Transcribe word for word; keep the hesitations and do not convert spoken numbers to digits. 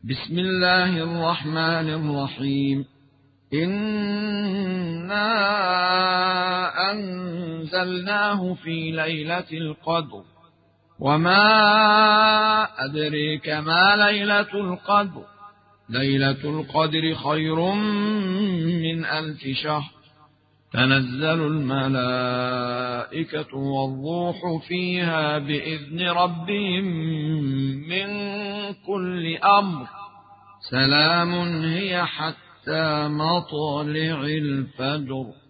بسم الله الرحمن الرحيم. إنا أنزلناه في ليلة القدر، وما أدريك ما ليلة القدر. ليلة القدر خير من ألف شهر. تنزل الملائكة والروح فيها بإذن ربهم من كل أمر. سلام هي حتى مطلع الفجر.